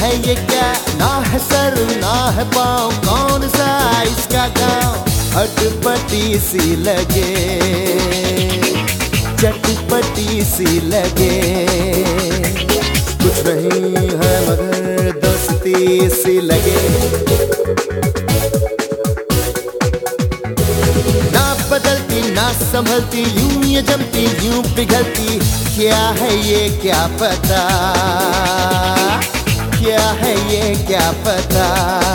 है ये क्या, ना है सर ना है पाँव, कौन सा इसका गाँव। अटपटी सी लगे, चटपटी सी लगे, कुछ नहीं है मगर दोस्ती सी लगे। ना बदलती ना संभलती, यूं ये जमती यूं पिघलती, क्या है ये क्या पता, क्या है ये क्या पता।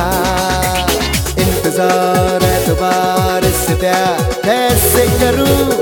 इंतजार एतबार से प्यार कैसे करूं,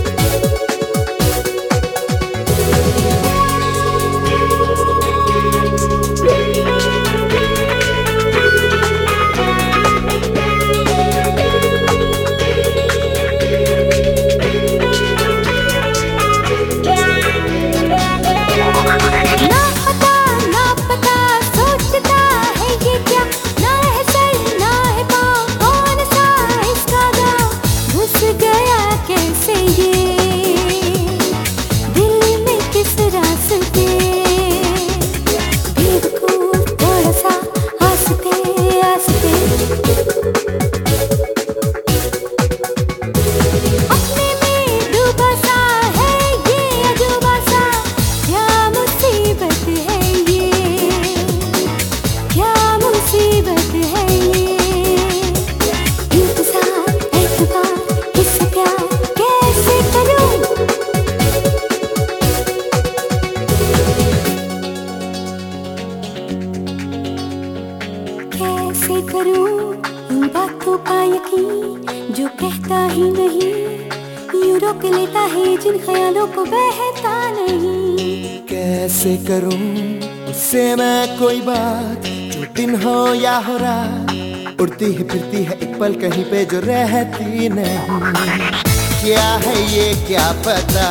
कैसे करूं इन बातों का यकीन, जो कहता ही नहीं यूं रोक लेता है जिन ख्यालों को बहता नहीं। कैसे करूं उससे मैं कोई बात, जो दिन हो या हो रात, उड़ती है फिरती है एक पल कहीं पे जो रहती नहीं। क्या है ये क्या पता,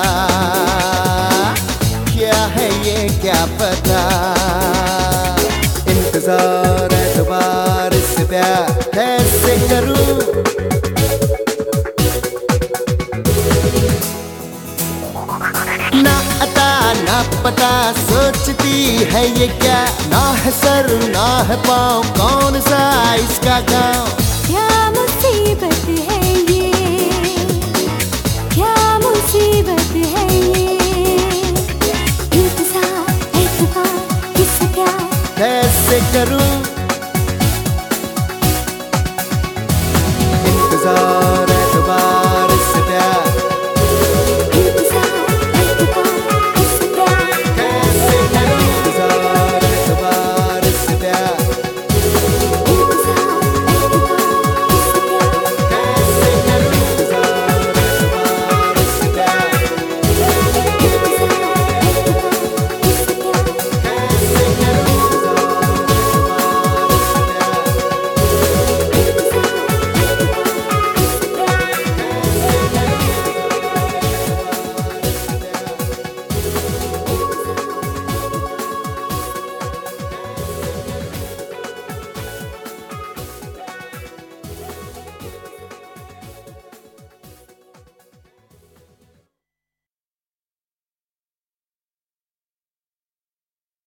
क्या है ये क्या पता। इंतजार एतबार से प्यार कैसे करूं, ना अता ना पता, सोचती है ये क्या, ना है सर ना है पाँव, कौन सा इसका गाँव। क्या मुसीबत है ये, क्या मुसीबत है ये। इंतजार एतबार किससे प्यार कैसे करूं।